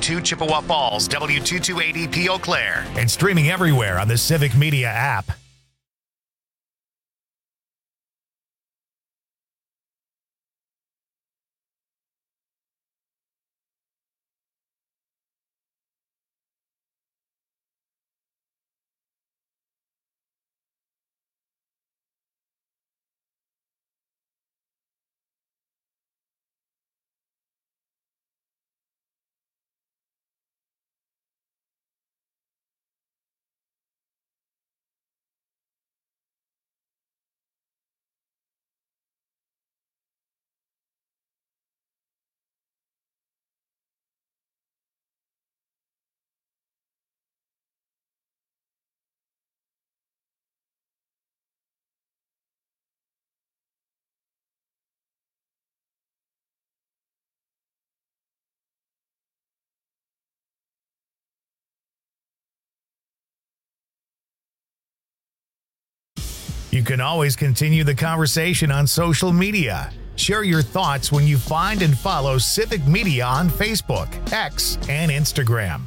W2 Chippewa Falls, W228EP Eau Claire. And streaming everywhere on the Civic Media app. You can always continue the conversation on social media. Share your thoughts when you find and follow Civic Media on Facebook, X, and Instagram.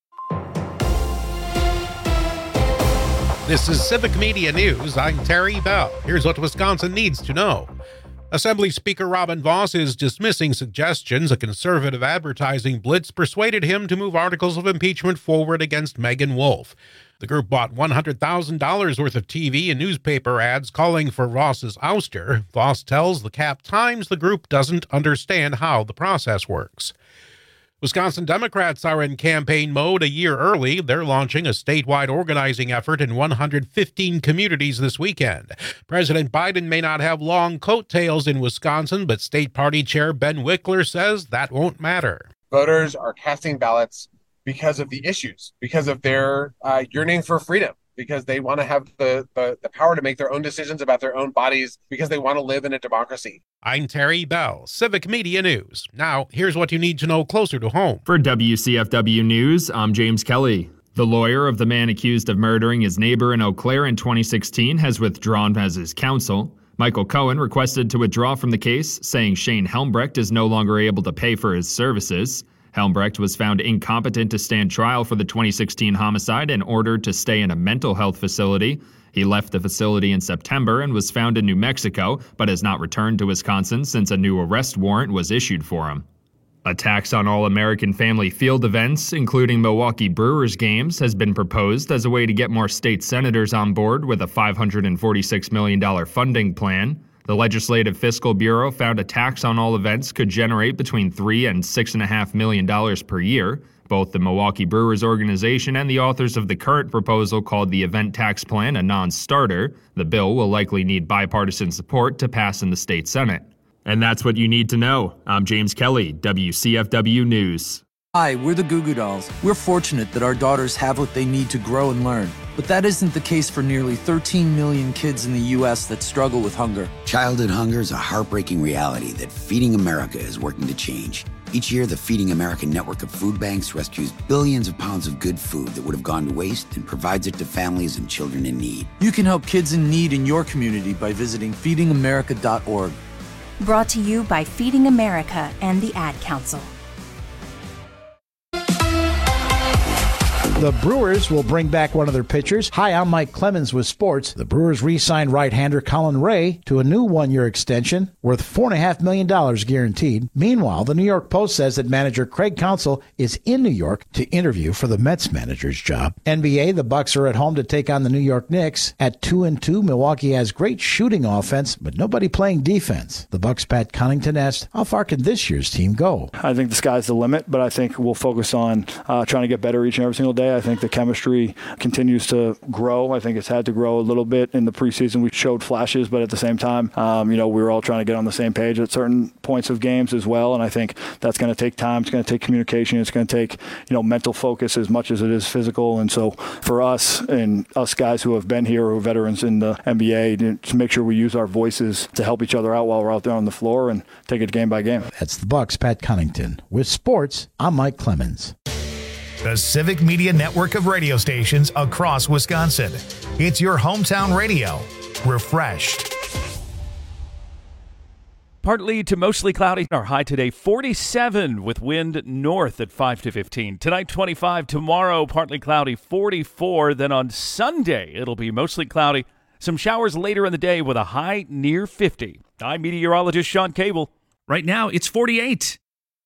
This is Civic Media News. I'm Terry Bell. Here's what Wisconsin needs to know. Assembly Speaker Robin Vos is dismissing suggestions a conservative advertising blitz persuaded him to move articles of impeachment forward against Megan Wolfe. The group bought $100,000 worth of TV and newspaper ads calling for Vos's ouster. Vos tells the Cap Times the group doesn't understand how the process works. Wisconsin Democrats are in campaign mode a year early. They're launching a statewide organizing effort in 115 communities this weekend. President Biden may not have long coattails in Wisconsin, but State Party Chair Ben Wickler says that won't matter. Voters are casting ballots because of the issues, because of their yearning for freedom, because they want to have the power to make their own decisions about their own bodies, because they want to live in a democracy. I'm Terry Bell, Civic Media News. Now, here's what you need to know closer to home. For WCFW News, I'm James Kelly. The lawyer of the man accused of murdering his neighbor in Eau Claire in 2016 has withdrawn as his counsel. Michael Cohen requested to withdraw from the case, saying Shane Helmbrecht is no longer able to pay for his services. Helmbrecht was found incompetent to stand trial for the 2016 homicide and ordered to stay in a mental health facility. He left the facility in September and was found in New Mexico, but has not returned to Wisconsin since a new arrest warrant was issued for him. A tax on all American family field events, including Milwaukee Brewers games, has been proposed as a way to get more state senators on board with a $546 million funding plan. The Legislative Fiscal Bureau found a tax on all events could generate between $3 and $6.5 million per year. Both the Milwaukee Brewers organization and the authors of the current proposal called the event tax plan a non-starter. The bill will likely need bipartisan support to pass in the state Senate. And that's what you need to know. I'm James Kelly, WCFW News. Hi, we're the Goo Goo Dolls. We're fortunate that our daughters have what they need to grow and learn. But that isn't the case for nearly 13 million kids in the U.S. that struggle with hunger. Childhood hunger is a heartbreaking reality that Feeding America is working to change. Each year, the Feeding America network of food banks rescues billions of pounds of good food that would have gone to waste and provides it to families and children in need. You can help kids in need in your community by visiting feedingamerica.org. Brought to you by Feeding America and the Ad Council. The Brewers will bring back one of their pitchers. Hi, I'm Mike Clemens with sports. The Brewers re-signed right-hander Colin Ray to a new one-year extension worth $4.5 million guaranteed. Meanwhile, the New York Post says that manager Craig Counsell is in New York to interview for the Mets manager's job. NBA, the Bucks are at home to take on the New York Knicks. At 2-2, Milwaukee has great shooting offense, but nobody playing defense. The Bucks' Pat Connaughton asked, how far can this year's team go? I think the sky's the limit, but I think we'll focus on trying to get better each and every single day. I think the chemistry continues to grow. I think it's had to grow a little bit in the preseason. We showed flashes, but at the same time, we were all trying to get on the same page at certain points of games as well. And I think that's going to take time. It's going to take communication. It's going to take, mental focus as much as it is physical. And so for us and us guys who have been here, who are veterans in the NBA, to make sure we use our voices to help each other out while we're out there on the floor and take it game by game. That's the Bucks' Pat Connaughton. With sports, I'm Mike Clemens. The Civic Media network of radio stations across Wisconsin. It's your hometown radio. Refreshed. Partly to mostly cloudy. Our high today 47 with wind north at 5 to 15. Tonight 25. Tomorrow partly cloudy 44. Then on Sunday it'll be mostly cloudy. Some showers later in the day with a high near 50. I'm meteorologist Sean Cable. Right now it's 48.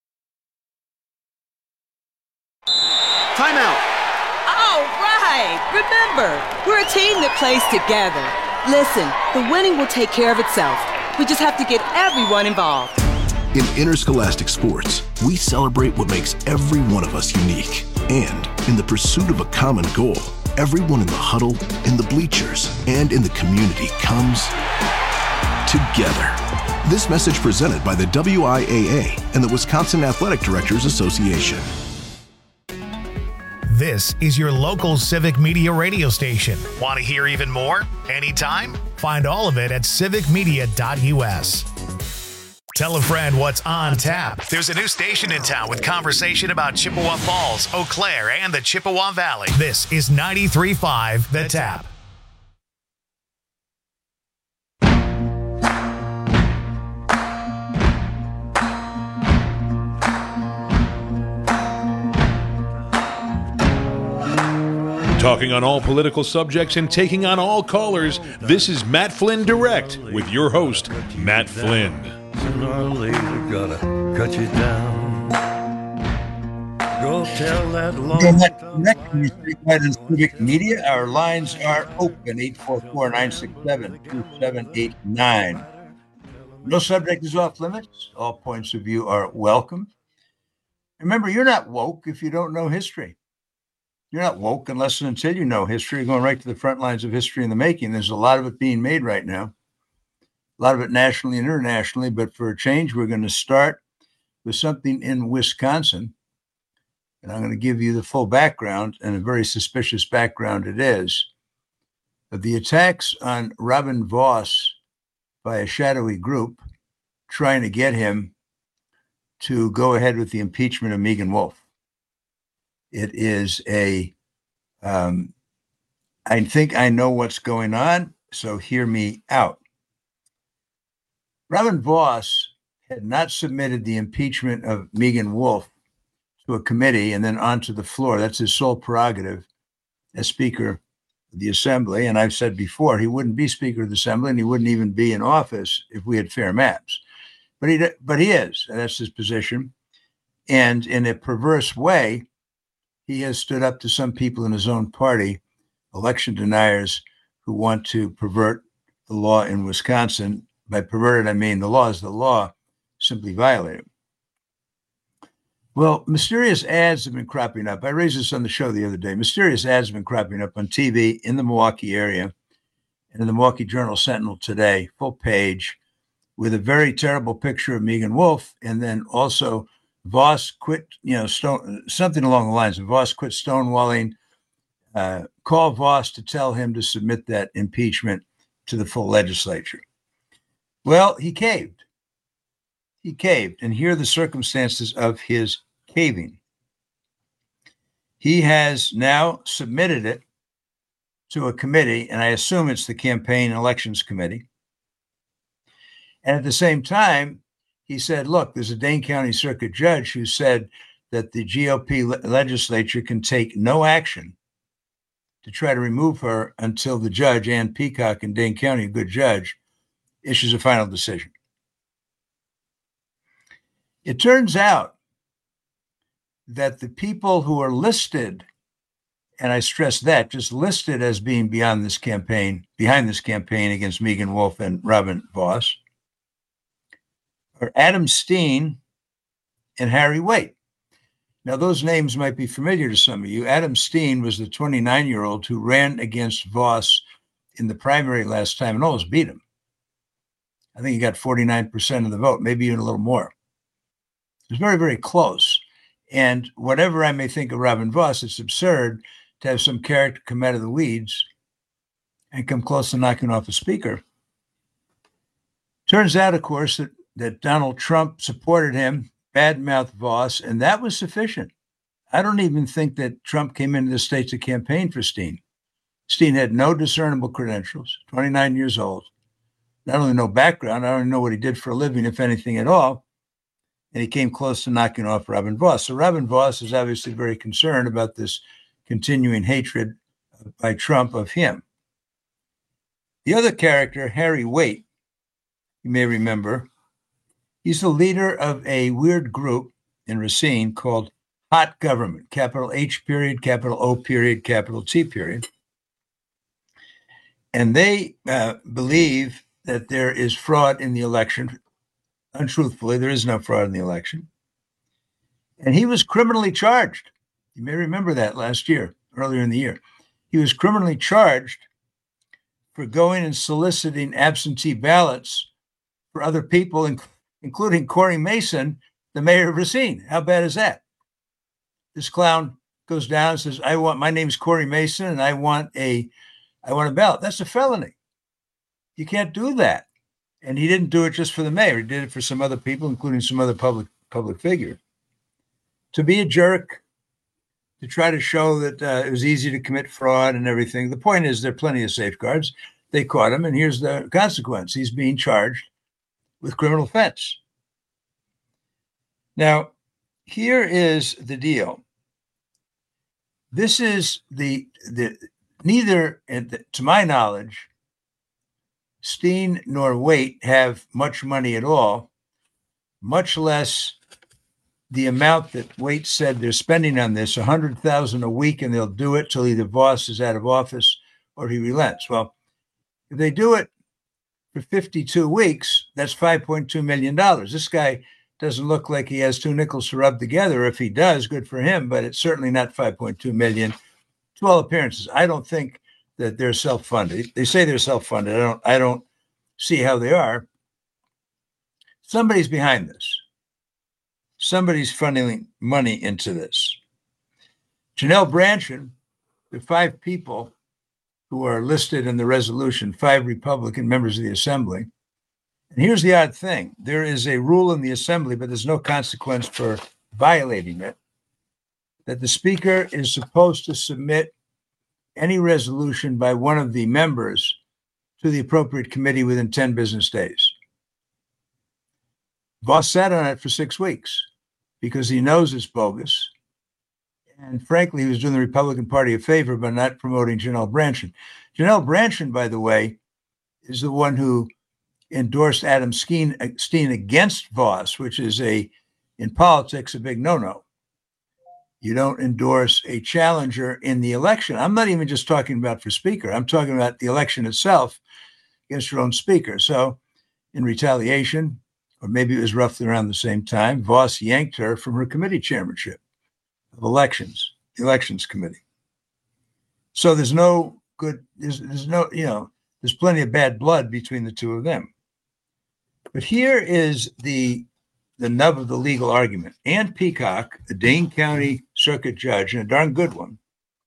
Timeout. All right. Remember, we're a team that plays together. Listen, the winning will take care of itself. We just have to get everyone involved. In interscholastic sports, we celebrate what makes every one of us unique. And in the pursuit of a common goal, everyone in the huddle, in the bleachers, and in the community comes together. This message presented by the WIAA and the Wisconsin Athletic Directors Association. This is your local Civic Media radio station. Want to hear even more? Anytime? Find all of it at civicmedia.us. Tell a friend what's on tap. There's a new station in town with conversation about Chippewa Falls, Eau Claire, and the Chippewa Valley. This is 93.5 The Tap. Talking on all political subjects and taking on all callers, this is Matt Flynn Direct with your host, Matt Flynn. Sooner or later, gotta cut you down. Go tell that long Statewide and Civic Media. Our lines are open, 844-967-2789. No subject is off limits. All points of view are welcome. Remember, you're not woke if you don't know history. You're not woke unless and until you know history. You're going right to the front lines of history in the making. There's a lot of it being made right now, a lot of it nationally and internationally. But for a change, we're going to start with something in Wisconsin. And I'm going to give you the full background, and a very suspicious background it is, of the attacks on Robin Vos by a shadowy group trying to get him to go ahead with the impeachment of Meagan Wolfe. It is I think I know what's going on, so hear me out. Robin Vos had not submitted the impeachment of Meagan Wolfe to a committee and then onto the floor. That's his sole prerogative as Speaker of the Assembly. And I've said before, he wouldn't be Speaker of the Assembly and he wouldn't even be in office if we had fair maps. But he is, and that's his position. And in a perverse way, he has stood up to some people in his own party, election deniers who want to pervert the law in Wisconsin. By perverted, I mean the law is the law, simply violate it. Well, mysterious ads have been cropping up. I raised this on the show the other day. Mysterious ads have been cropping up on TV in the Milwaukee area and in the Milwaukee Journal-Sentinel today, full page, with a very terrible picture of Meagan Wolfe, and then also Vos quit, something along the lines of Vos quit stonewalling, call Vos to tell him to submit that impeachment to the full legislature. Well, he caved. He caved. And here are the circumstances of his caving. He has now submitted it to a committee, and I assume it's the Campaign Elections Committee. And at the same time, he said, look, there's a Dane County Circuit judge who said that the GOP legislature can take no action to try to remove her until the judge, Ann Peacock in Dane County, a good judge, issues a final decision. It turns out that the people who are listed, and I stress that, just listed as being behind this campaign against Meagan Wolfe and Robin Vos, are Adam Steen and Harry Waite. Now, those names might be familiar to some of you. Adam Steen was the 29-year-old who ran against Vos in the primary last time and almost beat him. I think he got 49% of the vote, maybe even a little more. It was very, very close. And whatever I may think of Robin Vos, it's absurd to have some character come out of the weeds and come close to knocking off a speaker. Turns out, of course, that Donald Trump supported him, badmouthed Vos, and that was sufficient. I don't even think that Trump came into the state to campaign for Steen. Steen had no discernible credentials, 29 years old. not only no background, I don't even know what he did for a living, if anything at all. And he came close to knocking off Robin Vos. So Robin Vos is obviously very concerned about this continuing hatred by Trump of him. The other character, Harry Waite, you may remember, he's the leader of a weird group in Racine called Hot Government, capital H period, capital O period, capital T period. And they believe that there is fraud in the election. Untruthfully, there is no fraud in the election. And he was criminally charged. You may remember that last year, earlier in the year. He was criminally charged for going and soliciting absentee ballots for other people, including Corey Mason, the mayor of Racine. How bad is that? This clown goes down and says, my name's Corey Mason, and I want a ballot. That's a felony. You can't do that. And he didn't do it just for the mayor. He did it for some other people, including some other public figure. To be a jerk, to try to show that it was easy to commit fraud and everything. The point is there are plenty of safeguards. They caught him, and here's the consequence. He's being charged with criminal offense. Now, here is the deal. This is neither, to my knowledge, Steen nor Waite have much money at all, much less the amount that Waite said they're spending on this, $100,000 a week, and they'll do it till either Vos is out of office or he relents. Well, if they do it for 52 weeks, that's $5.2 million. This guy doesn't look like he has two nickels to rub together. If he does, good for him, but it's certainly not $5.2 million to all appearances. I don't think that they're self-funded. They say they're self-funded. I don't see how they are. Somebody's behind this. Somebody's funneling money into this. Janelle Brandtjen, the 5 people who are listed in the resolution, 5 Republican members of the Assembly. And here's the odd thing. There is a rule in the Assembly, but there's no consequence for violating it, that the Speaker is supposed to submit any resolution by one of the members to the appropriate committee within 10 business days. Vos sat on it for 6 weeks because he knows it's bogus. And frankly, he was doing the Republican Party a favor by not promoting Janelle Brandtjen. Janelle Brandtjen, by the way, is the one who endorsed Adam Steen against Vos, which is in politics, a big no-no. You don't endorse a challenger in the election. I'm not even just talking about for speaker. I'm talking about the election itself against your own speaker. So in retaliation, or maybe it was roughly around the same time, Vos yanked her from her committee chairmanship of elections, the elections committee. So there's no good, there's no, there's plenty of bad blood between the two of them. But here is the nub of the legal argument. Ann Peacock, a Dane County Circuit judge, and a darn good one,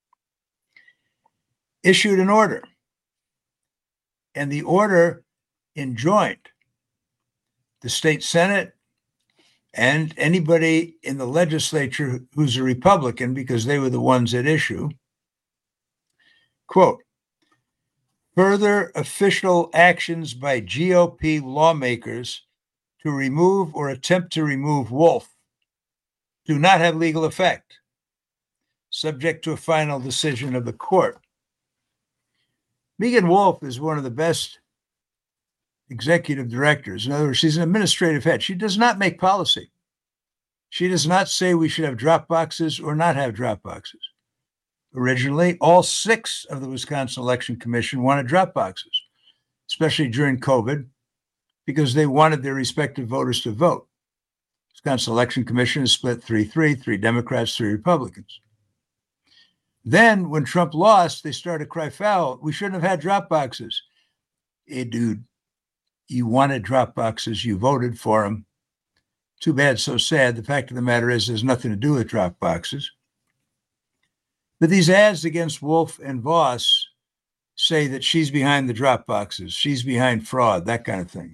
issued an order. And the order enjoined the state Senate and anybody in the legislature who's a Republican, because they were the ones at issue, quote, further official actions by GOP lawmakers to remove or attempt to remove Wolf do not have legal effect, subject to a final decision of the court. Megan Wolf is one of the best executive directors. In other words, she's an administrative head. She does not make policy. She does not say we should have drop boxes or not have drop boxes. Originally, all 6 of the Wisconsin Election Commission wanted drop boxes, especially during COVID, because they wanted their respective voters to vote. Wisconsin Election Commission is split 3-3, 3 Democrats, 3 Republicans. Then when Trump lost, they started to cry foul. We shouldn't have had drop boxes. Hey, dude, you wanted drop boxes. You voted for them. Too bad, so sad. The fact of the matter is there's nothing to do with drop boxes. But these ads against Wolf and Vos say that she's behind the drop boxes. She's behind fraud, that kind of thing.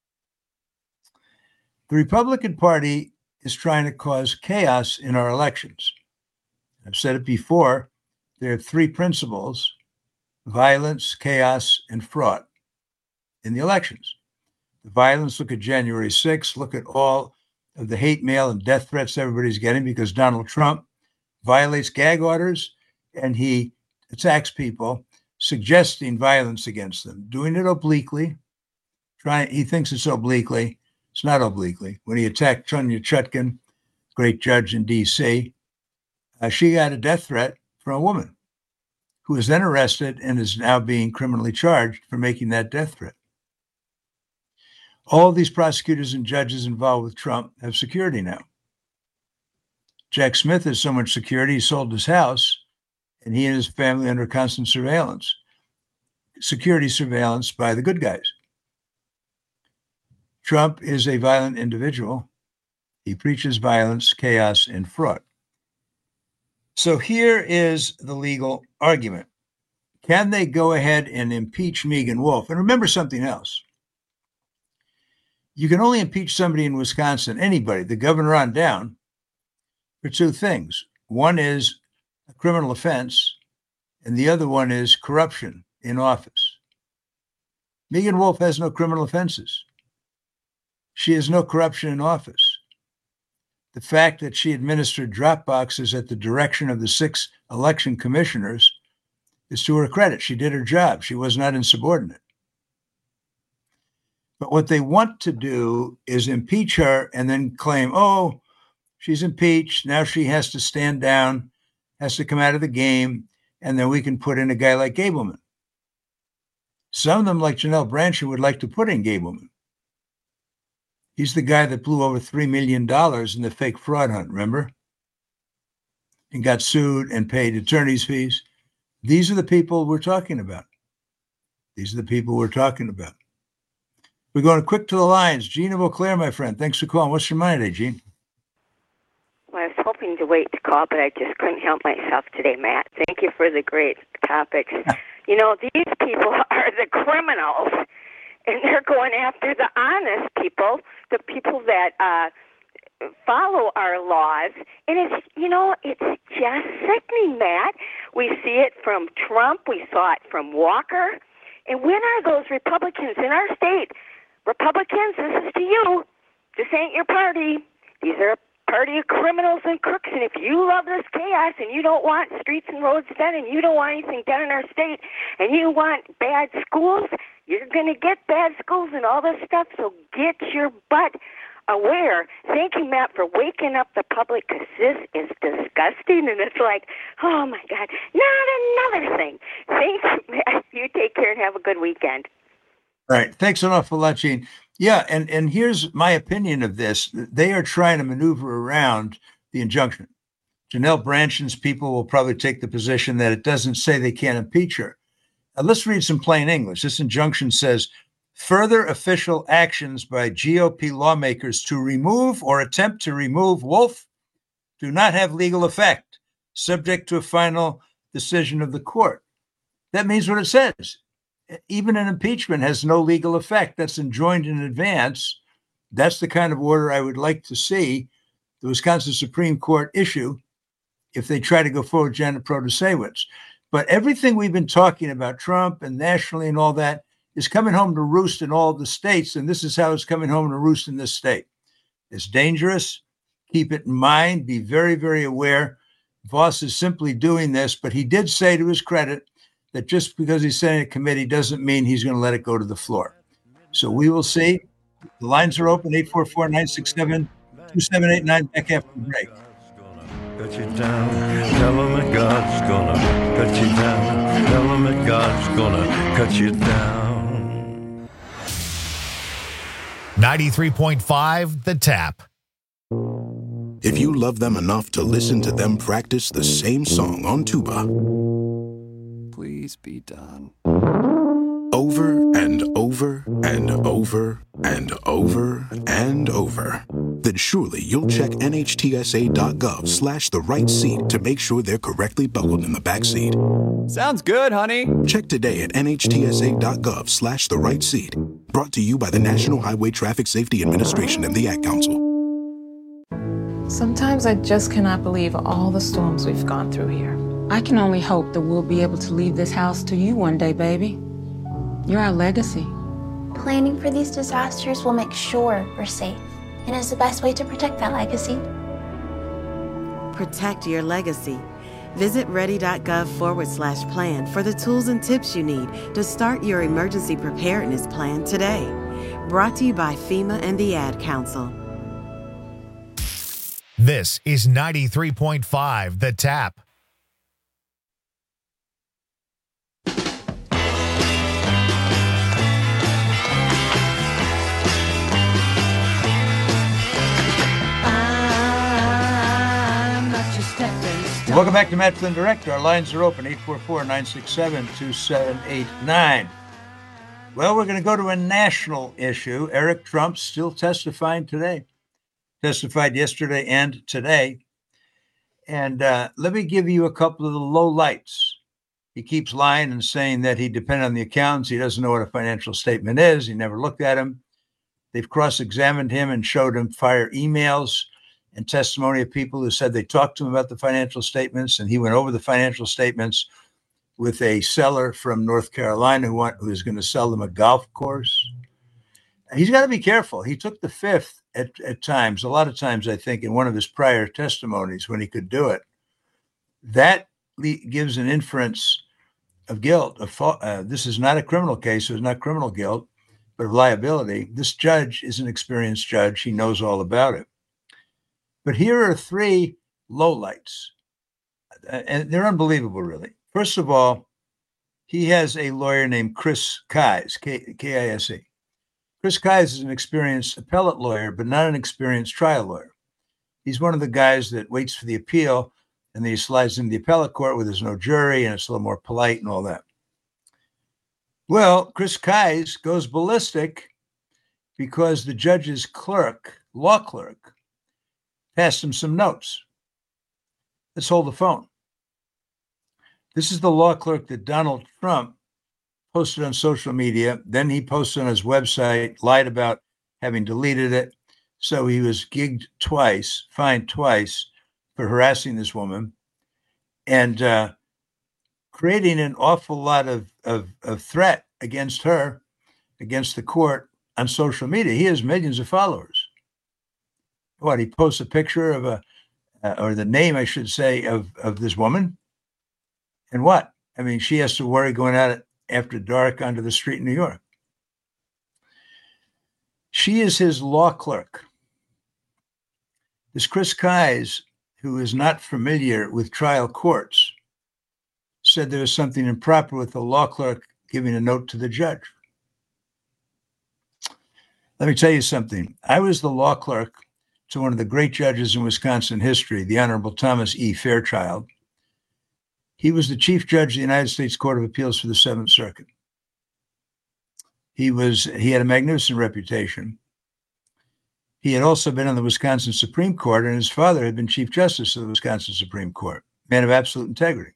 The Republican Party is trying to cause chaos in our elections. I've said it before. There are 3 principles: violence, chaos, and fraud in the elections. the violence. Look at January 6th. Look at all of the hate mail and death threats everybody's getting because Donald Trump violates gag orders and he attacks people, suggesting violence against them, doing it obliquely. He thinks it's obliquely. It's not obliquely. When he attacked Sonia Chutkan, great judge in D.C., she got a death threat from a woman who was then arrested and is now being criminally charged for making that death threat. All of these prosecutors and judges involved with Trump have security now. Jack Smith has so much security, he sold his house, and he and his family under constant surveillance. Security surveillance by the good guys. Trump is a violent individual. He preaches violence, chaos, and fraud. So here is the legal argument. Can they go ahead and impeach Megan Wolf? And remember something else. You can only impeach somebody in Wisconsin, anybody, the governor on down, for two things. One is a criminal offense, and the other one is corruption in office. Megan Wolf has no criminal offenses. She has no corruption in office. The fact that she administered drop boxes at the direction of the 6 election commissioners is to her credit. She did her job. She was not insubordinate. But what they want to do is impeach her and then claim, oh, she's impeached. Now she has to stand down, has to come out of the game, and then we can put in a guy like Gableman. Some of them, like Janelle Brandtjen, would like to put in Gableman. He's the guy that blew over $3 million in the fake fraud hunt, remember? And got sued and paid attorney's fees. These are the people we're talking about. These are the people we're talking about. We're going quick to the lines. Gene of Eau Claire, my friend. Thanks for calling. What's your mind today, Gene? Well, I was hoping to wait to call, but I just couldn't help myself today, Matt. Thank you for the great topics. You know, these people are the criminals, and they're going after the honest people, the people that follow our laws. And it's, you know, it's just sickening, Matt. We see it from Trump. We saw it from Walker. And when are those Republicans in our state? Republicans, this is to you. This ain't your party. These are a party of criminals and crooks. And if you love this chaos and you don't want streets and roads done and you don't want anything done in our state and you want bad schools, you're going to get bad schools and all this stuff. So get your butt aware. Thank you, Matt, for waking up the public, because this is disgusting. And it's like, oh, my God, not another thing. Thank you, Matt. You take care and have a good weekend. All right. Thanks an awful lot, Gene. Yeah, and here's my opinion of this. They are trying to maneuver around the injunction. Janelle Brandtjen's people will probably take the position that it doesn't say they can't impeach her. Now, let's read some plain English. This injunction says, further official actions by GOP lawmakers to remove or attempt to remove Wolf do not have legal effect, subject to a final decision of the court. That means what it says. Even an impeachment has no legal effect. That's enjoined in advance. That's the kind of order I would like to see the Wisconsin Supreme Court issue if they try to go forward with Janet Protasewicz. But everything we've been talking about, Trump and nationally and all that, is coming home to roost in all the states, and this is how it's coming home to roost in this state. It's dangerous. Keep it in mind. Be very, very aware. Voss is simply doing this, but he did say to his credit that just because he's sending a committee doesn't mean he's going to let it go to the floor. So we will see. The lines are open, 844-967-2789, back after the break. Cut you down. Tell them that God's gonna cut you down. Tell them that God's gonna cut you down. 93.5 The Tap. If you love them enough to listen to them practice the same song on tuba, please be done. Over and over and over and over and over, then surely you'll check NHTSA.gov/the right seat to make sure they're correctly buckled in the back seat. Sounds good, honey. Check today at NHTSA.gov/the right seat. Brought to you by the National Highway Traffic Safety Administration and the Ad Council. Sometimes I just cannot believe all the storms we've gone through here. I can only hope that we'll be able to leave this house to you one day, baby. You're our legacy. Planning for these disasters will make sure we're safe and is the best way to protect that legacy. Protect your legacy. Visit ready.gov/plan for the tools and tips you need to start your emergency preparedness plan today. Brought to you by FEMA and the Ad Council. This is 93.5 The Tap. Welcome back to Matt Flynn Direct. Our lines are open, 844-967-2789. Well, we're going to go to a national issue. Eric Trump still testifying today. Testified yesterday and today. And let me give you a couple of the low lights. He keeps lying and saying that he depended on the accountants. He doesn't know what a financial statement is. He never looked at them. They've cross-examined him and showed him fire emails and testimony of people who said they talked to him about the financial statements, and he went over the financial statements with a seller from North Carolina who was going to sell them a golf course. He's got to be careful. He took the fifth at times, a lot of times, I think, in one of his prior testimonies when he could do it. That gives an inference of guilt. This is not a criminal case. It's not criminal guilt, but of liability. This judge is an experienced judge. He knows all about it. But here are three lowlights, and they're unbelievable, really. First of all, he has a lawyer named Chris Kise, K-I-S-E. Chris Kise is an experienced appellate lawyer, but not an experienced trial lawyer. He's one of the guys that waits for the appeal, and then he slides into the appellate court where there's no jury, and it's a little more polite and all that. Well, Chris Kise goes ballistic because the judge's law clerk, passed him some notes. Let's hold the phone. This is the law clerk that Donald Trump posted on social media. Then he posted on his website, lied about having deleted it. So he was fined twice for harassing this woman and creating an awful lot of threat against her, against the court on social media. He has millions of followers. What, he posts a picture of or the name, I should say, of this woman. And what? I mean, she has to worry going out after dark onto the street in New York. She is his law clerk. This Chris Kise, who is not familiar with trial courts, said there was something improper with the law clerk giving a note to the judge. Let me tell you something. I was the law clerk to one of the great judges in Wisconsin history, the Honorable Thomas E. Fairchild. He was the Chief Judge of the United States Court of Appeals for the Seventh Circuit. He had a magnificent reputation. He had also been on the Wisconsin Supreme Court, and his father had been Chief Justice of the Wisconsin Supreme Court, man of absolute integrity.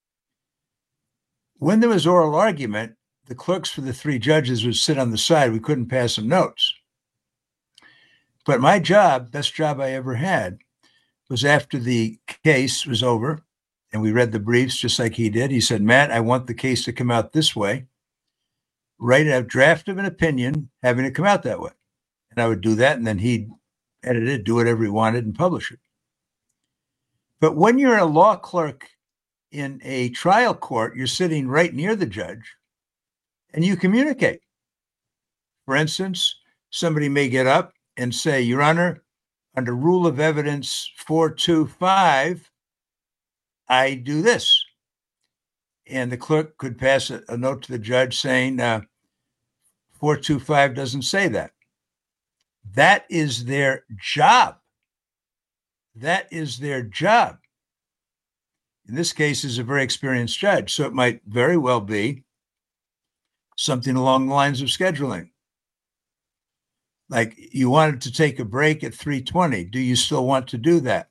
When there was oral argument, the clerks for the three judges would sit on the side. We couldn't pass them notes. But my job, best job I ever had, was after the case was over and we read the briefs just like he did. He said, Matt, I want the case to come out this way. Write a draft of an opinion, having it come out that way. And I would do that, and then he'd edit it, do whatever he wanted, and publish it. But when you're a law clerk in a trial court, you're sitting right near the judge, and you communicate. For instance, somebody may get up and say, Your Honor, under Rule of Evidence 425, I do this. And the clerk could pass a note to the judge saying, 425 doesn't say that. That is their job. That is their job. In this case, is a very experienced judge, so it might very well be something along the lines of scheduling. Like, you wanted to take a break at 3:20. Do you still want to do that?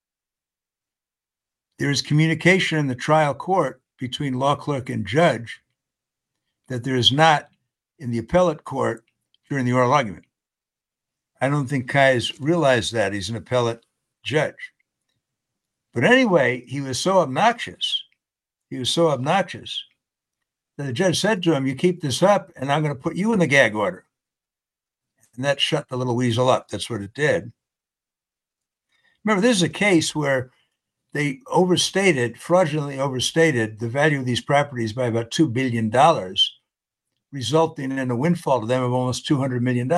There is communication in the trial court between law clerk and judge that there is not in the appellate court during the oral argument. I don't think Kise realized that. He's an appellate judge. But anyway, he was so obnoxious. He was so obnoxious The judge said to him, you keep this up, and I'm going to put you in the gag order. And that shut the little weasel up. That's what it did. Remember, this is a case where they fraudulently overstated the value of these properties by about $2 billion, resulting in a windfall to them of almost $200 million.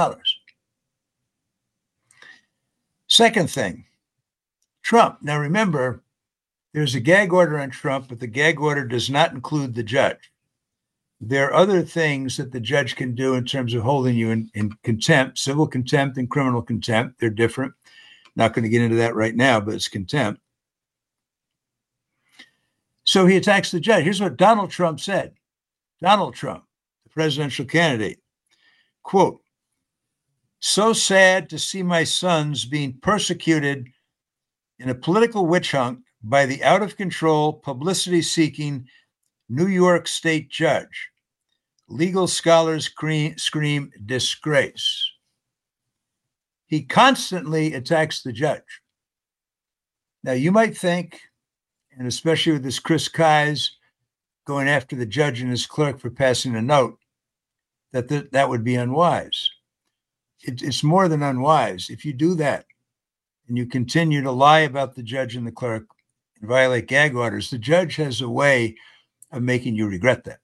Second thing, Trump. Now remember, there's a gag order on Trump, but the gag order does not include the judge. There are other things that the judge can do in terms of holding you in contempt, civil contempt and criminal contempt. They're different. Not going to get into that right now, but it's contempt. So he attacks the judge. Here's what Donald Trump said. Donald Trump, the presidential candidate, quote, so sad to see my sons being persecuted in a political witch hunt by the out-of-control, publicity-seeking New York state judge. Legal scholars scream disgrace. He constantly attacks the judge. Now, you might think, and especially with this Chris Kise going after the judge and his clerk for passing a note, that would be unwise. It's more than unwise. If you do that and you continue to lie about the judge and the clerk and violate gag orders, the judge has a way of making you regret that.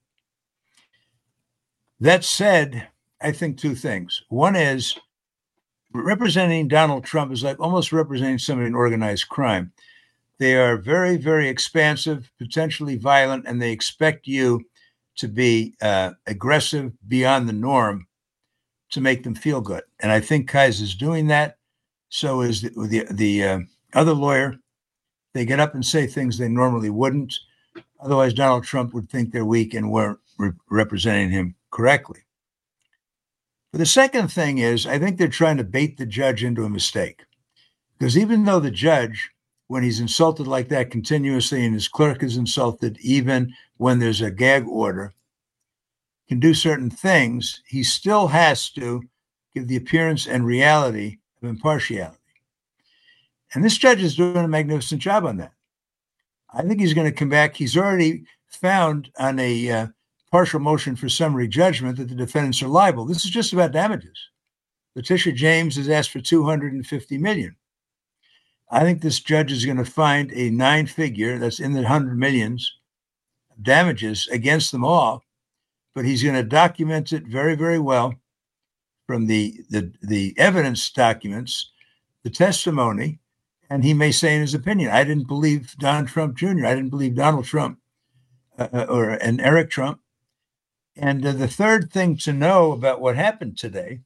That said, I think two things. One is representing Donald Trump is like almost representing somebody in organized crime. They are very, very expansive, potentially violent, and they expect you to be aggressive beyond the norm to make them feel good. And I think Kise is doing that. So is the other lawyer. They get up and say things they normally wouldn't. Otherwise, Donald Trump would think they're weak and weren't representing him correctly. But the second thing is, I think they're trying to bait the judge into a mistake. Because even though the judge, when he's insulted like that continuously and his clerk is insulted, even when there's a gag order, can do certain things, he still has to give the appearance and reality of impartiality. And this judge is doing a magnificent job on that. I think he's going to come back. He's already found on a partial motion for summary judgment that the defendants are liable. This is just about damages. Letitia James has asked for $250 million. I think this judge is going to find a 9-figure, that's in the 100 millions, damages against them all, but he's going to document it very, very well from the evidence documents, the testimony, and he may say in his opinion, I didn't believe Don Trump Jr., I didn't believe Donald Trump and Eric Trump. And the third thing to know about what happened today,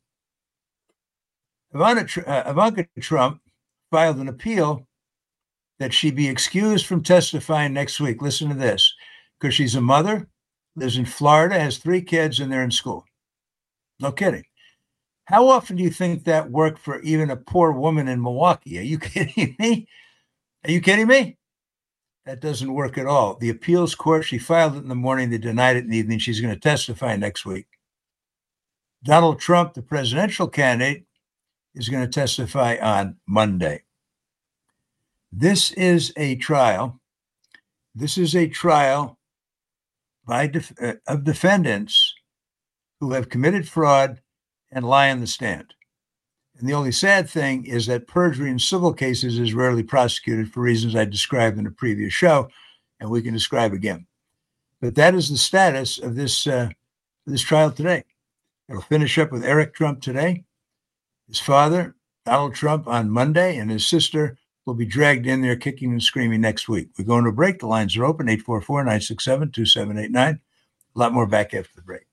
Ivanka Trump filed an appeal that she be excused from testifying next week. Listen to this, because she's a mother, lives in Florida, has 3 kids, and they're in school. No kidding. How often do you think that worked for even a poor woman in Milwaukee? Are you kidding me? Are you kidding me? That doesn't work at all. The appeals court, she filed it in the morning. They denied it in the evening. She's going to testify next week. Donald Trump, the presidential candidate, is going to testify on Monday. This is a trial. This is a trial of defendants who have committed fraud and lie on the stand. And the only sad thing is that perjury in civil cases is rarely prosecuted for reasons I described in a previous show, and we can describe again. But that is the status of this trial today. It'll finish up with Eric Trump today, his father, Donald Trump, on Monday, and his sister will be dragged in there kicking and screaming next week. We're going to a break. The lines are open, 844-967-2789. A lot more back after the break.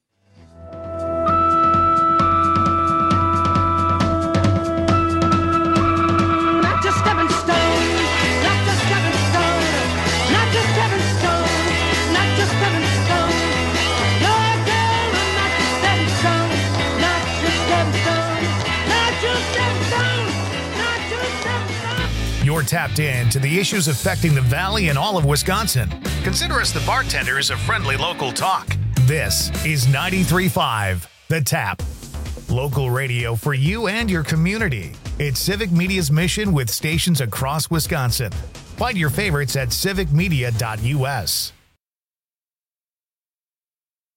You're tapped in to the issues affecting the Valley and all of Wisconsin. Consider us the bartenders of friendly local talk. This is 93.5 The Tap. Local radio for you and your community. It's Civic Media's mission with stations across Wisconsin. Find your favorites at civicmedia.us.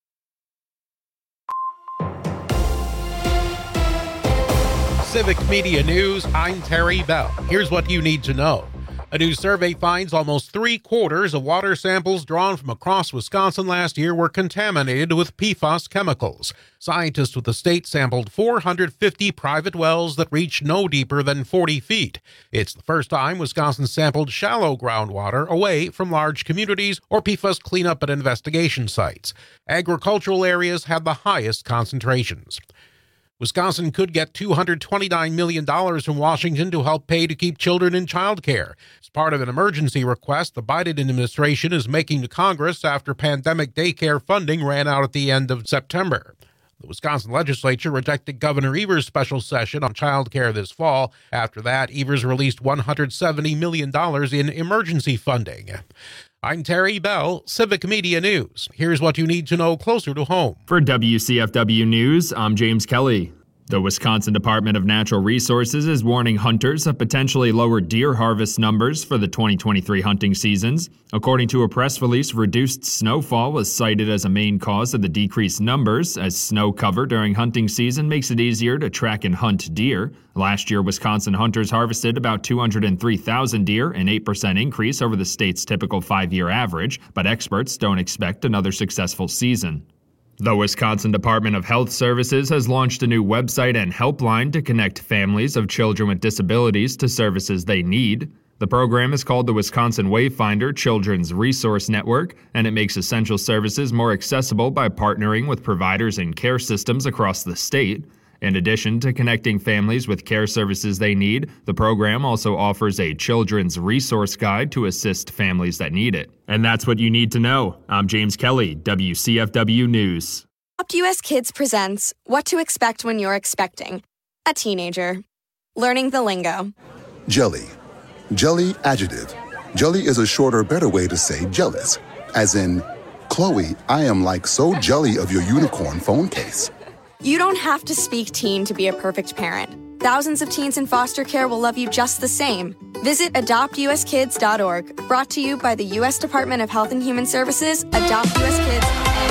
Civic Media News, I'm Terry Bell. Here's what you need to know. A new survey finds almost 3/4 of water samples drawn from across Wisconsin last year were contaminated with PFAS chemicals. Scientists with the state sampled 450 private wells that reached no deeper than 40 feet. It's the first time Wisconsin sampled shallow groundwater away from large communities or PFAS cleanup and investigation sites. Agricultural areas had the highest concentrations. Wisconsin could get $229 million from Washington to help pay to keep children in child care. As part of an emergency request the Biden administration is making to Congress after pandemic daycare funding ran out at the end of September. The Wisconsin legislature rejected Governor Evers' special session on child care this fall. After that, Evers released $170 million in emergency funding. I'm Terry Bell, Civic Media News. Here's what you need to know closer to home. For WCFW News, I'm James Kelly. The Wisconsin Department of Natural Resources is warning hunters of potentially lower deer harvest numbers for the 2023 hunting seasons. According to a press release, reduced snowfall was cited as a main cause of the decreased numbers, as snow cover during hunting season makes it easier to track and hunt deer. Last year, Wisconsin hunters harvested about 203,000 deer, an 8% increase over the state's typical 5-year average, but experts don't expect another successful season. The Wisconsin Department of Health Services has launched a new website and helpline to connect families of children with disabilities to services they need. The program is called the Wisconsin Wayfinder Children's Resource Network, and it makes essential services more accessible by partnering with providers and care systems across the state. In addition to connecting families with care services they need, the program also offers a children's resource guide to assist families that need it. And that's what you need to know. I'm James Kelly, WCFW News. Adopt US Kids presents What to Expect When You're Expecting a Teenager. Learning the lingo. Jelly. Jelly adjective. Jelly is a shorter, better way to say jealous. As in, Chloe, I am like so jelly of your unicorn phone case. You don't have to speak teen to be a perfect parent. Thousands of teens in foster care will love you just the same. Visit adoptuskids.org. Brought to you by the U.S. Department of Health and Human Services, Adopt US Kids.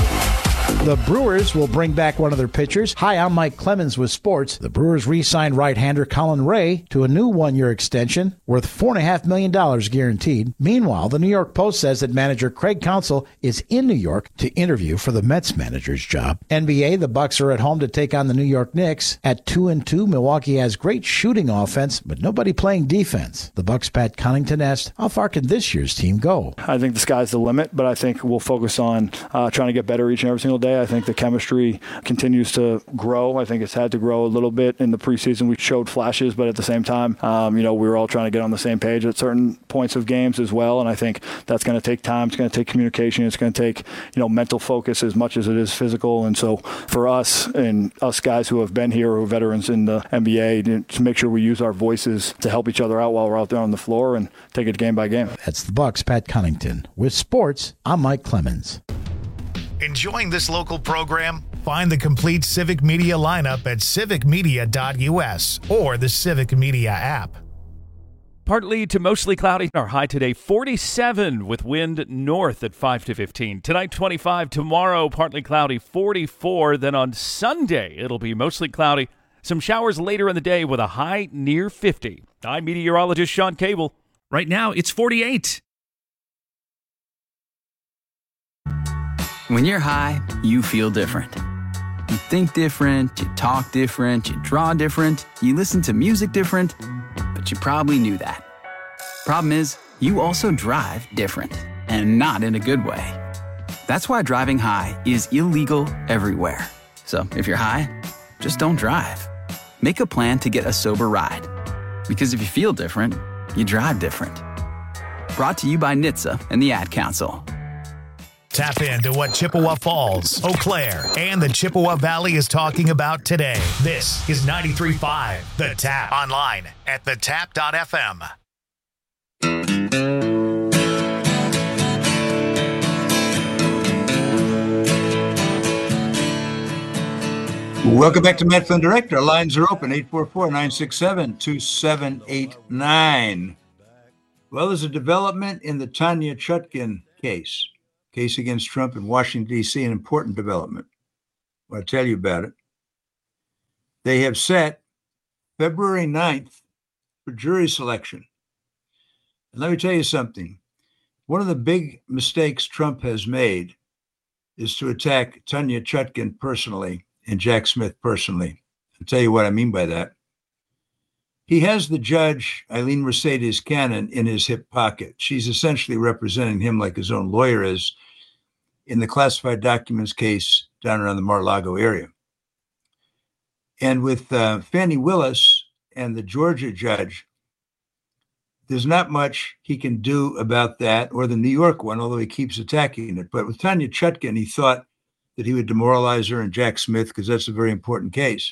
The Brewers will bring back one of their pitchers. Hi, I'm Mike Clemens with sports. The Brewers re-signed right-hander Colin Ray to a new one-year extension worth $4.5 million guaranteed. Meanwhile, the New York Post says that manager Craig Counsell is in New York to interview for the Mets manager's job. NBA, the Bucks are at home to take on the New York Knicks. At 2-2, Milwaukee has great shooting offense, but nobody playing defense. The Bucks' Pat Connaughton asked, how far can this year's team go? I think the sky's the limit, but I think we'll focus on trying to get better each and every single day. I think the chemistry continues to grow. I think it's had to grow a little bit in the preseason. We showed flashes, but at the same time, we were all trying to get on the same page at certain points of games as well. And I think that's going to take time. It's going to take communication. It's going to take, mental focus as much as it is physical. And so for us and us guys who have been here, who are veterans in the NBA, to make sure we use our voices to help each other out while we're out there on the floor and take it game by game. That's the Bucks' Pat Connaughton. With sports, I'm Mike Clemens. Enjoying this local program? Find the complete Civic Media lineup at civicmedia.us or the Civic Media app. Partly to mostly cloudy. Our high today, 47 with wind north at 5 to 15. Tonight, 25. Tomorrow, partly cloudy, 44. Then on Sunday, it'll be mostly cloudy. Some showers later in the day with a high near 50. I'm meteorologist Sean Cable. Right now, it's 48. When you're high, you feel different. You think different, you talk different, you draw different, you listen to music different, but you probably knew that. Problem is, you also drive different, and not in a good way. That's why driving high is illegal everywhere. So if you're high, just don't drive. Make a plan to get a sober ride. Because if you feel different, you drive different. Brought to you by NHTSA and the Ad Council. Tap into what Chippewa Falls, Eau Claire, and the Chippewa Valley is talking about today. This is 93.5 The Tap. Online at thetap.fm. Welcome back to Matt Flynn Direct. Our lines are open, 844-967-2789. Well, there's a development in the Tanya Chutkin case against Trump in Washington, D.C., an important development. I'll tell you about it. They have set February 9th for jury selection. And let me tell you something. One of the big mistakes Trump has made is to attack Tanya Chutkan personally and Jack Smith personally. I'll tell you what I mean by that. He has the judge, Eileen Mercedes Cannon, in his hip pocket. She's essentially representing him like his own lawyer is in the classified documents case down around the Mar-a-Lago area. And with Fani Willis and the Georgia judge, there's not much he can do about that, or the New York one, although he keeps attacking it. But with Tanya Chutkan, he thought that he would demoralize her and Jack Smith because that's a very important case.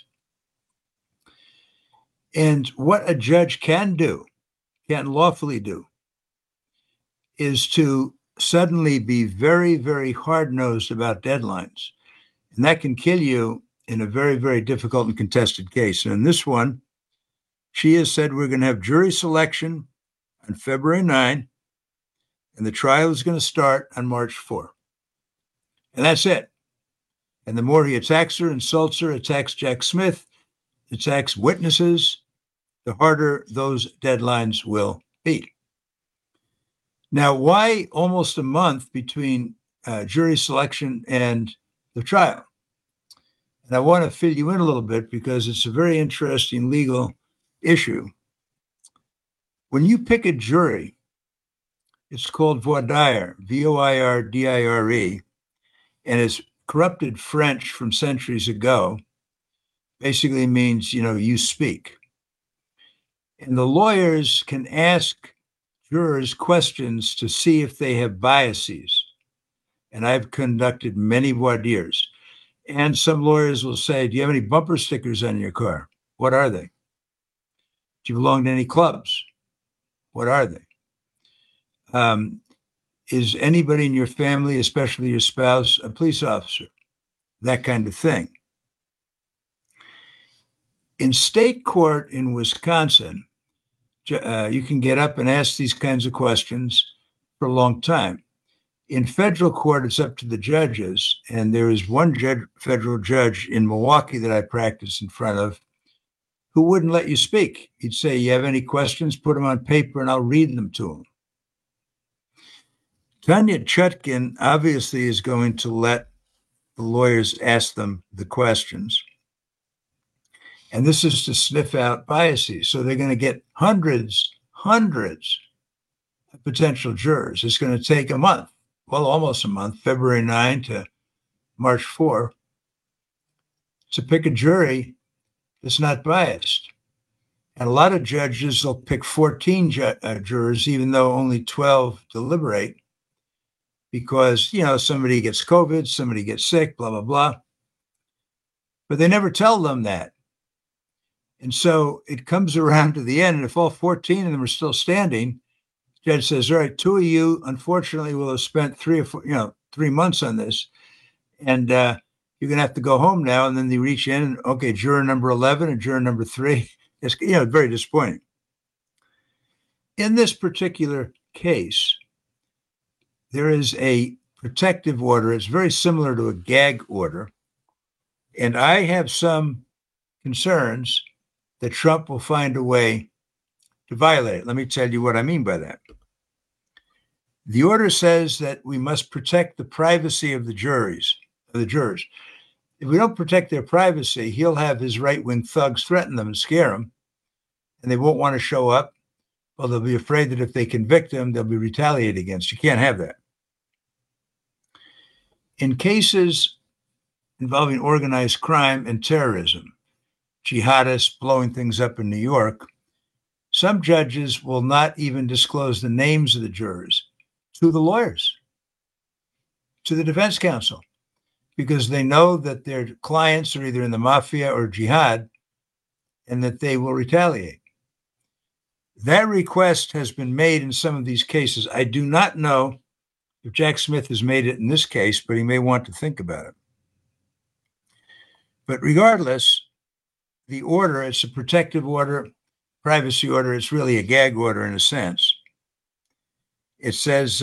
And what a judge can lawfully do, is to suddenly be very, very hard-nosed about deadlines. And that can kill you in a very, very difficult and contested case. And in this one, she has said we're going to have jury selection on February 9, and the trial is going to start on March 4. And that's it. And the more he attacks her, insults her, attacks Jack Smith, attacks witnesses, the harder those deadlines will be. Now, why almost a month between jury selection and the trial? And I want to fill you in a little bit because it's a very interesting legal issue. When you pick a jury, it's called voir dire, V-O-I-R-D-I-R-E, and it's corrupted French from centuries ago. Basically means, you speak. And the lawyers can ask jurors questions to see if they have biases. And I've conducted many voir dires. And some lawyers will say, do you have any bumper stickers on your car? What are they? Do you belong to any clubs? What are they? Is anybody in your family, especially your spouse, a police officer? That kind of thing. In state court in Wisconsin, you can get up and ask these kinds of questions for a long time. In federal court, it's up to the judges. And there is one federal judge in Milwaukee that I practice in front of who wouldn't let you speak. He'd say, you have any questions? Put them on paper and I'll read them to him. Tanya Chutkan obviously is going to let the lawyers ask them the questions. And this is to sniff out biases. So they're going to get hundreds of potential jurors. It's going to take a month, well, almost a month, February 9 to March 4, to pick a jury that's not biased. And a lot of judges will pick 14 jurors, even though only 12 deliberate, because, somebody gets COVID, somebody gets sick, blah, blah, blah. But they never tell them that. And so it comes around to the end, and if all 14 of them are still standing, the judge says, all right, 2 of you, unfortunately, will have spent 3 months on this, and you're going to have to go home now. And then they reach in, and, okay, juror number 11 and juror number 3. It's, very disappointing. In this particular case, there is a protective order. It's very similar to a gag order. And I have some concerns that Trump will find a way to violate it. Let me tell you what I mean by that. The order says that we must protect the privacy of the jurors. If we don't protect their privacy, he'll have his right-wing thugs threaten them and scare them, and they won't want to show up. Well, they'll be afraid that if they convict them, they'll be retaliated against. You can't have that. In cases involving organized crime and terrorism, jihadists blowing things up in New York, some judges will not even disclose the names of the jurors to the lawyers, to the defense counsel, because they know that their clients are either in the mafia or jihad and that they will retaliate. That request has been made in some of these cases. I do not know if Jack Smith has made it in this case, but he may want to think about it. But regardless, the order, it's a protective order, privacy order. It's really a gag order in a sense. It says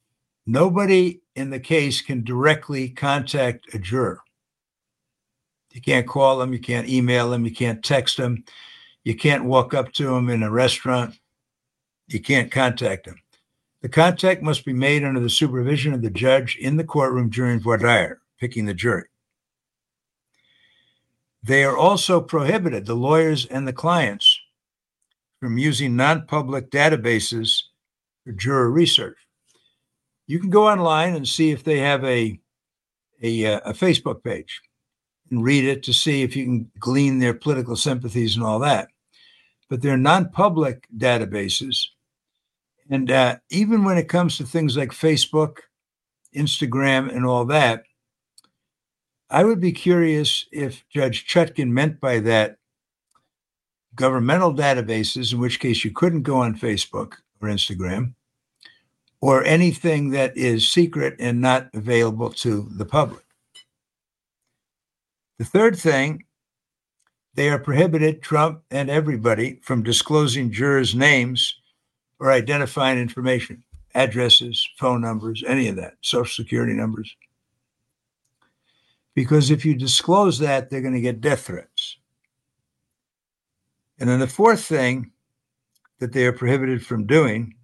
nobody in the case can directly contact a juror. You can't call them. You can't email them. You can't text them. You can't walk up to them in a restaurant. You can't contact them. The contact must be made under the supervision of the judge in the courtroom during voir dire, picking the jury. They are also prohibited, the lawyers and the clients, from using non-public databases for juror research. You can go online and see if they have a Facebook page and read it to see if you can glean their political sympathies and all that. But they're non-public databases. And even when it comes to things like Facebook, Instagram, and all that, I would be curious if Judge Chutkan meant by that governmental databases, in which case you couldn't go on Facebook or Instagram, or anything that is secret and not available to the public. The third thing, they are prohibited, Trump and everybody, from disclosing jurors' names or identifying information, addresses, phone numbers, any of that, social security numbers. Because if you disclose that, they're going to get death threats. And then the fourth thing that they are prohibited from doing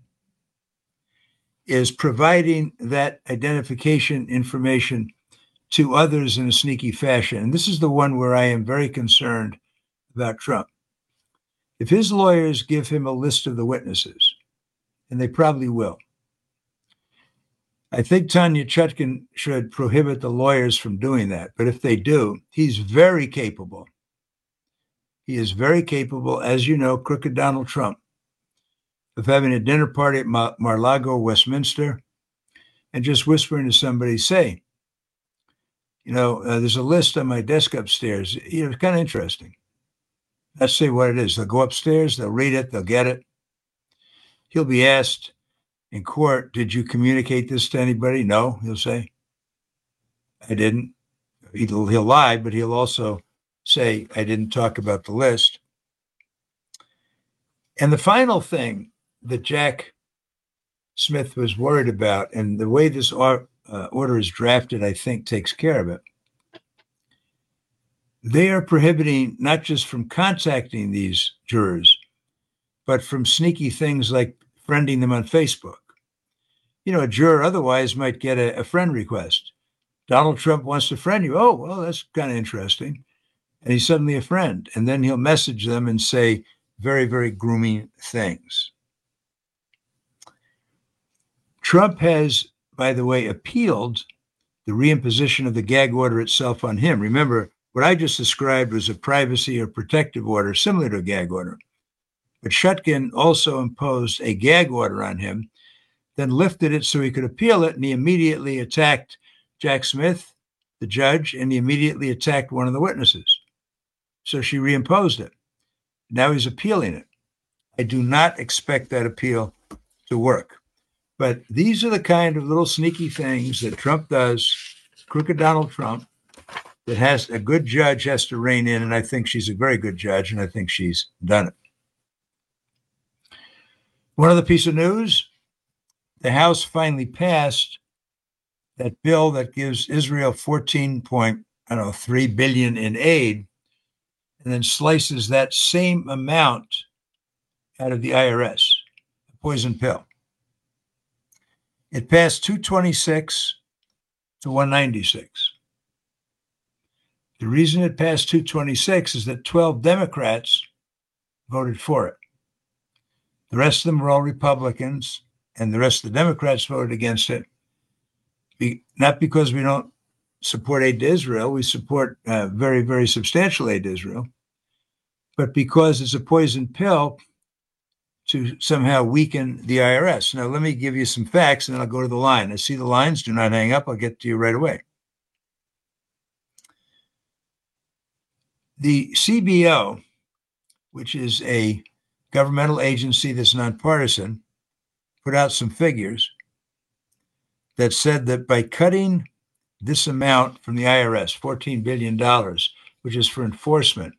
is providing that identification information to others in a sneaky fashion. And this is the one where I am very concerned about Trump. If his lawyers give him a list of the witnesses, and they probably will, I think Tanya Chutkan should prohibit the lawyers from doing that. But if they do, he's very capable. He is very capable, as you know, crooked Donald Trump, of having a dinner party at Mar-a-Lago, Westminster, and just whispering to somebody, say, there's a list on my desk upstairs. It's kind of interesting. Let's say what it is. They'll go upstairs, they'll read it, they'll get it. He'll be asked in court, did you communicate this to anybody? No, he'll say, I didn't. He'll lie, but he'll also say, I didn't talk about the list. And the final thing that Jack Smith was worried about, and the way this order is drafted, I think takes care of it. They are prohibiting not just from contacting these jurors, but from sneaky things like friending them on Facebook. A juror otherwise might get a friend request. Donald Trump wants to friend you. Oh, well, that's kind of interesting. And he's suddenly a friend. And then he'll message them and say very, very grooming things. Trump has, by the way, appealed the reimposition of the gag order itself on him. Remember, what I just described was a privacy or protective order similar to a gag order. But Chutkan also imposed a gag order on him, then lifted it so he could appeal it, and he immediately attacked Jack Smith, the judge, and he immediately attacked one of the witnesses. So she reimposed it. Now he's appealing it. I do not expect that appeal to work. But these are the kind of little sneaky things that Trump does, crooked Donald Trump, that has a good judge has to rein in, and I think she's a very good judge, and I think she's done it. One other piece of news, the House finally passed that bill that gives Israel $14.3 billion in aid, and then slices that same amount out of the IRS, a poison pill. It passed 226 to 196. The reason it passed 226 is that 12 Democrats voted for it. The rest of them were all Republicans, and the rest of the Democrats voted against it. Not because we don't support aid to Israel, we support very, very substantial aid to Israel, but because it's a poison pill to somehow weaken the IRS. Now, let me give you some facts, and then I'll go to the line. I see the lines. Do not hang up. I'll get to you right away. The CBO, which is a governmental agency that's nonpartisan, put out some figures that said that by cutting this amount from the IRS, $14 billion, which is for enforcement,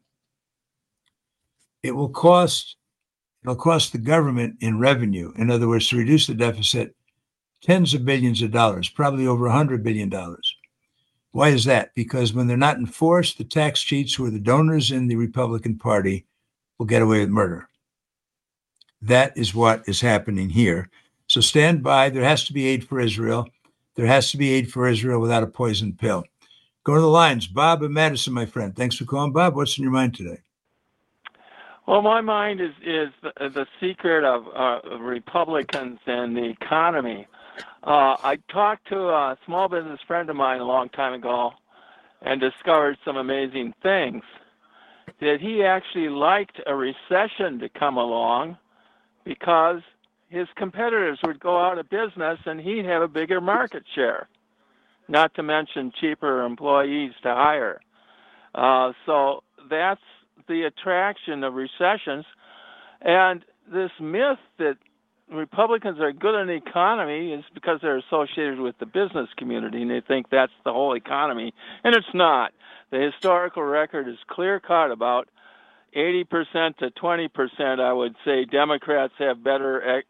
it'll cost the government in revenue, in other words, to reduce the deficit, tens of billions of dollars, probably over $100 billion. Why is that? Because when they're not enforced, the tax cheats who are the donors in the Republican Party will get away with murder. That is what is happening here. So stand by. There has to be aid for Israel. There has to be aid for Israel without a poison pill. Go to the lines. Bob and Madison, my friend. Thanks for calling. Bob, what's in your mind today? Well, my mind is the secret of Republicans and the economy. I talked to a small business friend of mine a long time ago and discovered some amazing things. That he actually liked a recession to come along because his competitors would go out of business and he'd have a bigger market share, not to mention cheaper employees to hire. So that's the attraction of recessions. And this myth that Republicans are good in the economy is because they're associated with the business community and they think that's the whole economy, and it's not. The historical record is clear-cut. About 80% to 20%, I would say, Democrats have better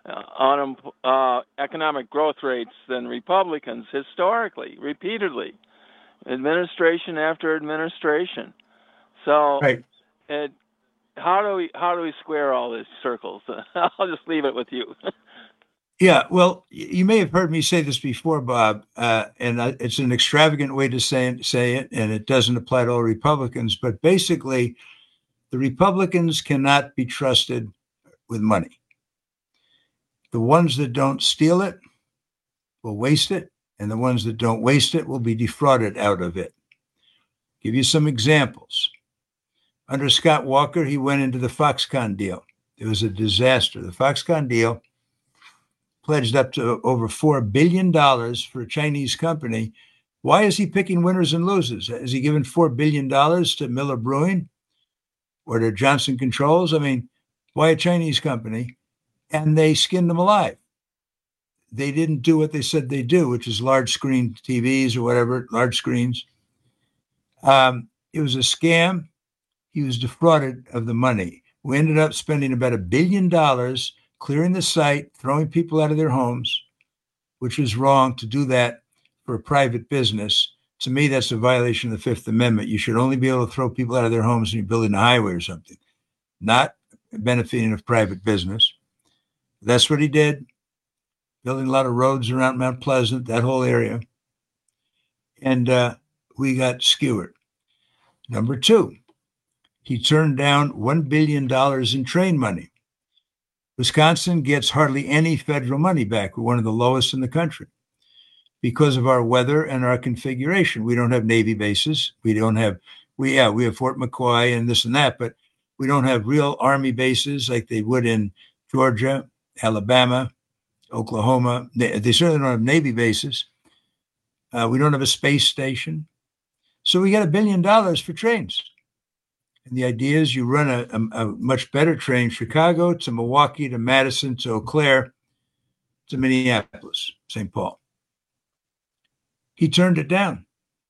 economic growth rates than Republicans historically, repeatedly, administration after administration. So, right. How do we square all these circles? I'll just leave it with you. Yeah, well, you may have heard me say this before, Bob, and it's an extravagant way to say it, and it doesn't apply to all Republicans. But basically, the Republicans cannot be trusted with money. The ones that don't steal it will waste it, and the ones that don't waste it will be defrauded out of it. Give you some examples. Under Scott Walker, he went into the Foxconn deal. It was a disaster. The Foxconn deal pledged up to over $4 billion for a Chinese company. Why is he picking winners and losers? Has he given $4 billion to Miller Brewing or to Johnson Controls? I mean, why a Chinese company? And they skinned them alive. They didn't do what they said they do, which is large screen TVs or whatever, large screens. It was a scam. He was defrauded of the money. We ended up spending about $1 billion clearing the site, throwing people out of their homes, which is wrong to do that for a private business. To me, that's a violation of the Fifth Amendment. You should only be able to throw people out of their homes when you're building a highway or something, not benefiting of private business. That's what he did, building a lot of roads around Mount Pleasant, that whole area. And we got skewered. Number two, he turned down $1 billion in train money. Wisconsin gets hardly any federal money back. We're one of the lowest in the country because of our weather and our configuration. We don't have Navy bases. We have Fort McCoy and this and that, but we don't have real Army bases like they would in Georgia, Alabama, Oklahoma. They certainly don't have Navy bases. We don't have a space station. So we got $1 billion for trains. And the idea is you run a much better train, Chicago to Milwaukee to Madison to Eau Claire to Minneapolis, St. Paul. He turned it down.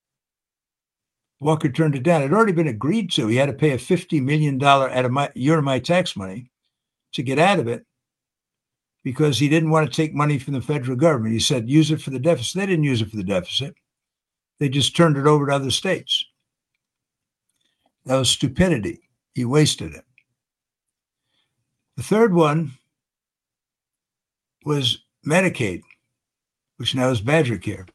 Walker turned it down. It had already been agreed to. He had to pay a $50 million out of your and my tax money to get out of it because he didn't want to take money from the federal government. He said, use it for the deficit. They didn't use it for the deficit. They just turned it over to other states. That was stupidity. He wasted it. The third one was Medicaid, which now is Badger Care.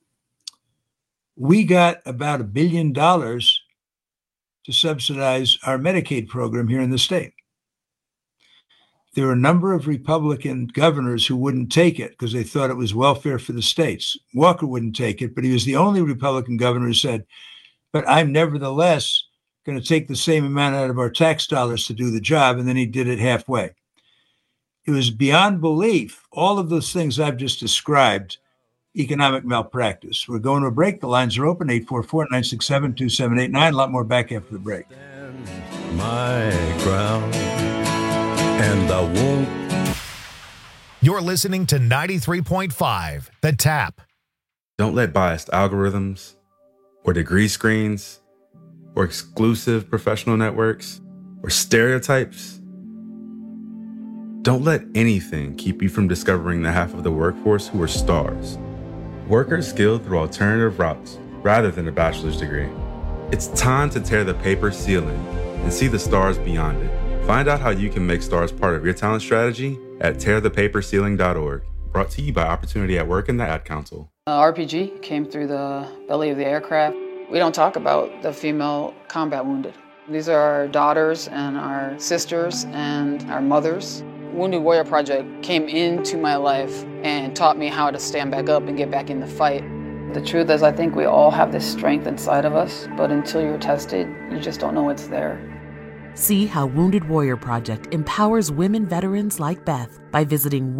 We got about $1 billion to subsidize our Medicaid program here in the state. There were a number of Republican governors who wouldn't take it because they thought it was welfare for the states. Walker wouldn't take it, but he was the only Republican governor who said, but I'm nevertheless going to take the same amount out of our tax dollars to do the job, and then he did it halfway. It was beyond belief, all of those things I've just described, economic malpractice. We're going to a break. The lines are open, 844-967-2789. A lot more back after the break. My ground, and I won't. You're listening to 93.5, The Tap. Don't let biased algorithms or degree screens or exclusive professional networks or stereotypes. Don't let anything keep you from discovering the half of the workforce who are stars. Workers skilled through alternative routes rather than a bachelor's degree. It's time to tear the paper ceiling and see the stars beyond it. Find out how you can make stars part of your talent strategy at tearthepaperceiling.org. Brought to you by Opportunity at Work and the Ad Council. RPG came through the belly of the aircraft. We don't talk about the female combat wounded. These are our daughters and our sisters and our mothers. Wounded Warrior Project came into my life and taught me how to stand back up and get back in the fight. The truth is, I think we all have this strength inside of us, but until you're tested, you just don't know it's there. See how Wounded Warrior Project empowers women veterans like Beth by visiting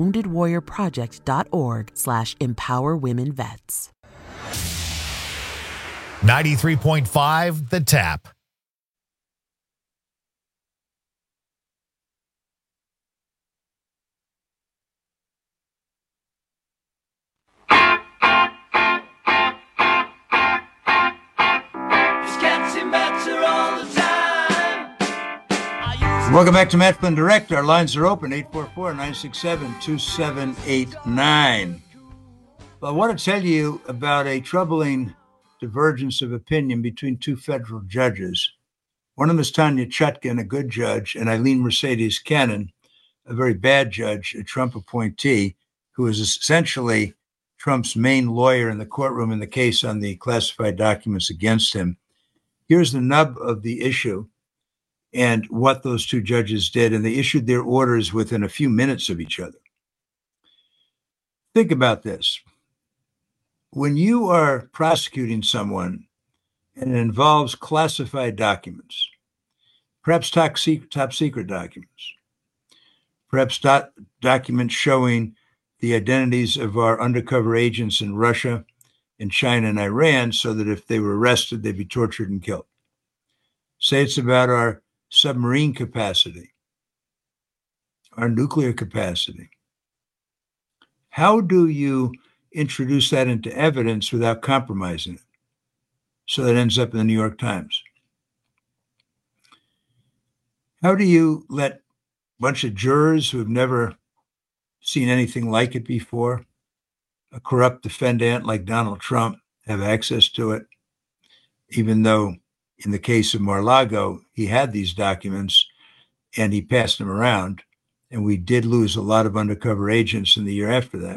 woundedwarriorproject.org/empowerwomenvets. 93.5 The Tap. Welcome back to Matt Flynn Direct. Our lines are open, 844-967-2789. Well, I want to tell you about a troubling divergence of opinion between two federal judges. One of them is Tanya Chutkan, a good judge, and Eileen Mercedes Cannon, a very bad judge, a Trump appointee, who is essentially Trump's main lawyer in the courtroom in the case on the classified documents against him. Here's the nub of the issue and what those two judges did, and they issued their orders within a few minutes of each other. Think about this. When you are prosecuting someone and it involves classified documents, perhaps top secret documents, perhaps documents showing the identities of our undercover agents in Russia and China and Iran so that if they were arrested, they'd be tortured and killed. Say it's about our submarine capacity, our nuclear capacity. How do you introduce that into evidence without compromising it so that it ends up in the New York Times? How do you let a bunch of jurors who have never seen anything like it before, a corrupt defendant like Donald Trump, have access to it, even though in the case of Mar-a-Lago, he had these documents and he passed them around, and we did lose a lot of undercover agents in the year after that.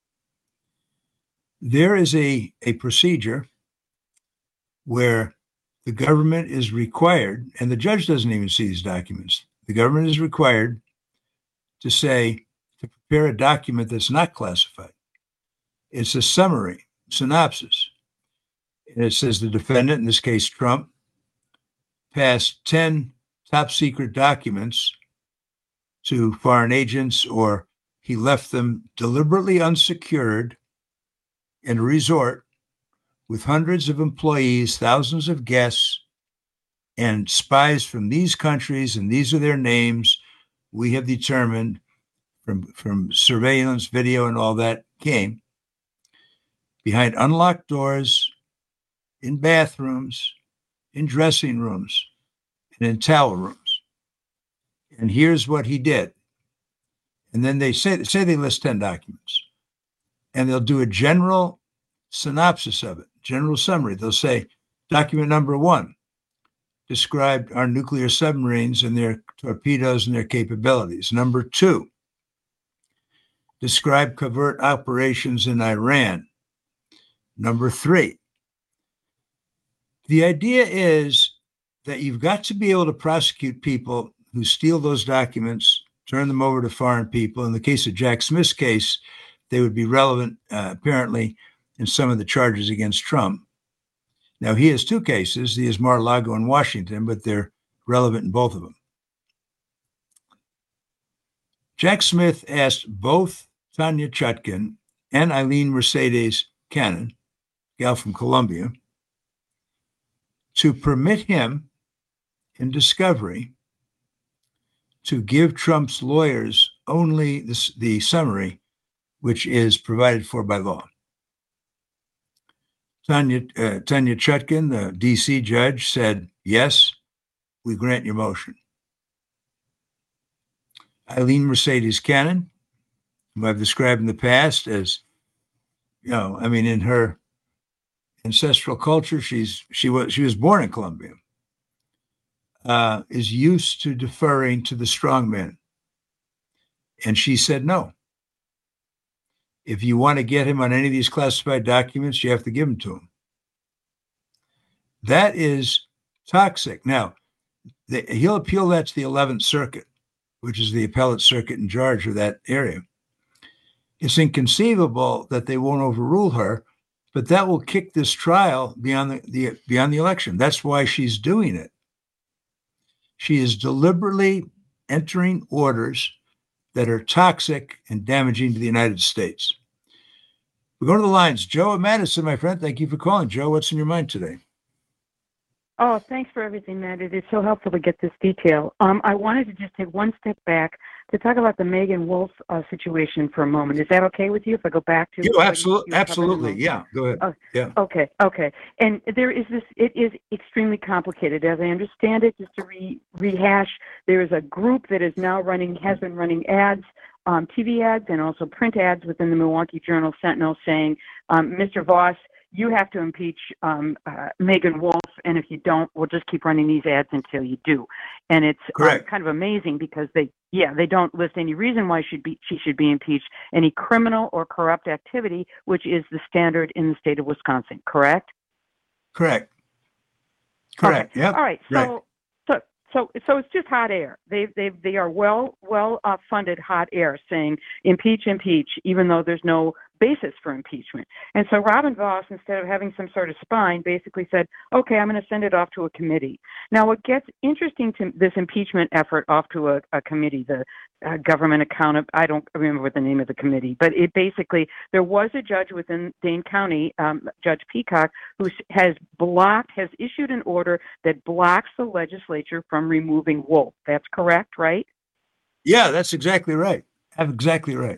There is a procedure where the government is required, and the judge doesn't even see these documents, the government is required to prepare a document that's not classified. It's a summary, synopsis. And it says the defendant, in this case Trump, passed 10 top secret documents to foreign agents, or he left them deliberately unsecured in a resort with hundreds of employees, thousands of guests, and spies from these countries, and these are their names. We have determined from surveillance video and all that came behind unlocked doors, in bathrooms, in dressing rooms, and in towel rooms. And here's what he did. And then they say they list 10 documents. And they'll do a general synopsis of it, general summary. They'll say, document number 1 described our nuclear submarines and their torpedoes and their capabilities. Number 2 described covert operations in Iran. Number 3, the idea is that you've got to be able to prosecute people who steal those documents, turn them over to foreign people. In the case of Jack Smith's case, they would be relevant, apparently, in some of the charges against Trump. Now, he has 2 cases. He has Mar-a-Lago and Washington, but they're relevant in both of them. Jack Smith asked both Tanya Chutkan and Eileen Mercedes Cannon, gal from Columbia, to permit him in discovery to give Trump's lawyers only the summary, which is provided for by law. Tanya Chutkan, the D.C. judge, said, yes, we grant your motion. Eileen Mercedes Cannon, who I've described in the past as, in her ancestral culture, she was born in Colombia, is used to deferring to the strong man. And she said no. If you want to get him on any of these classified documents, you have to give them to him. That is toxic. Now, he'll appeal that to the 11th Circuit, which is the appellate circuit in charge of that area. It's inconceivable that they won't overrule her, but that will kick this trial beyond the election. That's why she's doing it. She is deliberately entering orders that are toxic and damaging to the United States. We go to the lines. Joe at Madison, my friend. Thank you for calling. Joe, what's in your mind today? Oh, thanks for everything, Matt. It is so helpful to get this detail. I wanted to just take one step back to talk about the Megan Wolf situation for a moment. Is that okay with you if I go back to you? Absolutely. Yeah, go ahead. Yeah. Okay. And there is this, it is extremely complicated. As I understand it, just to rehash, there is a group that is now has been running ads, TV ads and also print ads within the Milwaukee Journal Sentinel saying, Mr. Voss, you have to impeach Megan Wolf, and if you don't, we'll just keep running these ads until you do. And it's kind of amazing because they don't list any reason why she should be impeached, any criminal or corrupt activity, which is the standard in the state of Wisconsin. Correct? Correct. Okay. Yep. All right. So it's just hot air. They are well funded hot air saying impeach, even though there's no basis for impeachment. And so Robin Voss, instead of having some sort of spine, basically said, okay, I'm going to send it off to a committee. Now, what gets interesting to this impeachment effort off to a committee, the government account, I don't remember what the name of the committee, but it basically, there was a judge within Dane County, Judge Peacock, who has issued an order that blocks the legislature from removing Wolf. That's correct, right? Yeah, that's exactly right. Exactly right.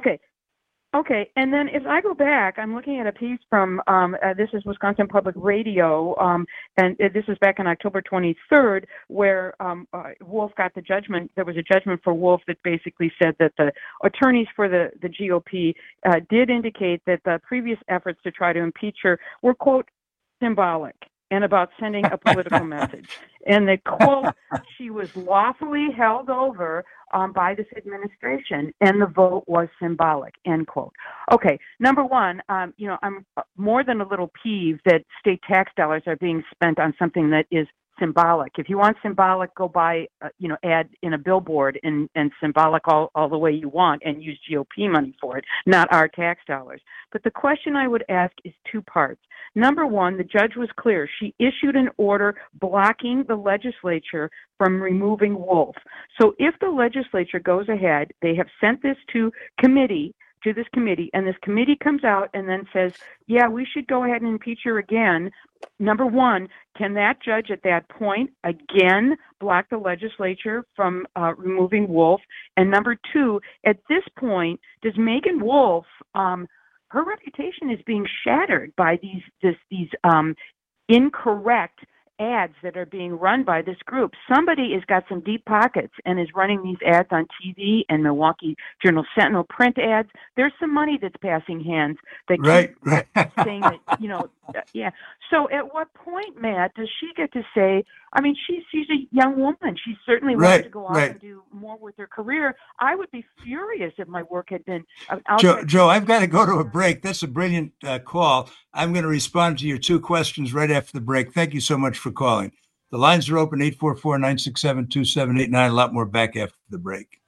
Okay, and then if I go back, I'm looking at a piece from, this is Wisconsin Public Radio, and this is back on October 23rd, where Wolf got the judgment. There was a judgment for Wolf that basically said that the attorneys for the GOP did indicate that the previous efforts to try to impeach her were, quote, symbolic and about sending a political message. And the quote, she was lawfully held over by this administration, and the vote was symbolic, end quote. Okay, number one, I'm more than a little peeved that state tax dollars are being spent on something that is symbolic. If you want symbolic, go buy, ad in a billboard and symbolic all the way you want and use GOP money for it, not our tax dollars. But the question I would ask is two parts. Number one, the judge was clear. She issued an order blocking the legislature from removing Wolf. So if the legislature goes ahead, they have sent this to this committee, and this committee comes out and then says, yeah, we should go ahead and impeach her again. Number one, can that judge at that point again block the legislature from removing Wolf? And number two, at this point, does Megan Wolf, her reputation is being shattered by these incorrect ads that are being run by this group. Somebody has got some deep pockets and is running these ads on TV and Milwaukee Journal Sentinel print ads. There's some money that's passing hands that keep saying that, yeah. So at what point, Matt, does she get to say, I mean, she's a young woman. She certainly wants to go off and do more with her career. I would be furious if my work had been Joe, I've got to go to a break. That's a brilliant call. I'm going to respond to your two questions right after the break. Thank you so much for calling. The lines are open, 844-967-2789. A lot more back after the break.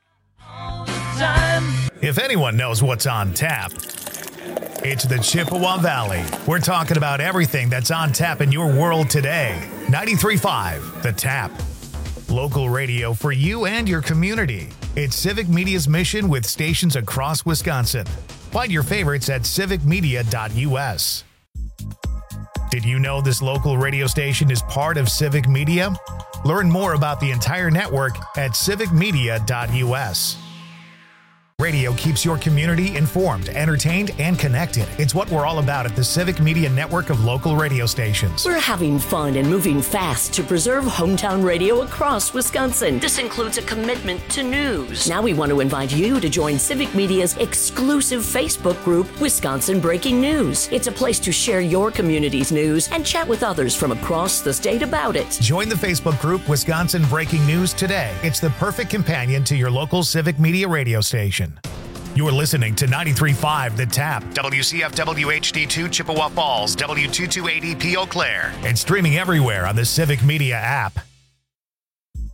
If anyone knows what's on tap, it's the Chippewa Valley. We're talking about everything that's on tap in your world today. 93.5 The Tap. Local radio for you and your community. It's Civic Media's mission with stations across Wisconsin. Find your favorites at civicmedia.us. Did you know this local radio station is part of Civic Media? Learn more about the entire network at civicmedia.us. Radio keeps your community informed, entertained, and connected. It's what we're all about at the Civic Media Network of local radio stations. We're having fun and moving fast to preserve hometown radio across Wisconsin. This includes a commitment to news. Now we want to invite you to join Civic Media's exclusive Facebook group, Wisconsin Breaking News. It's a place to share your community's news and chat with others from across the state about it. Join the Facebook group Wisconsin Breaking News today. It's the perfect companion to your local Civic Media radio station. You're listening to 93.5 The Tap, WCFW HD2 Chippewa Falls, W228EP Eau Claire, and streaming everywhere on the Civic Media app.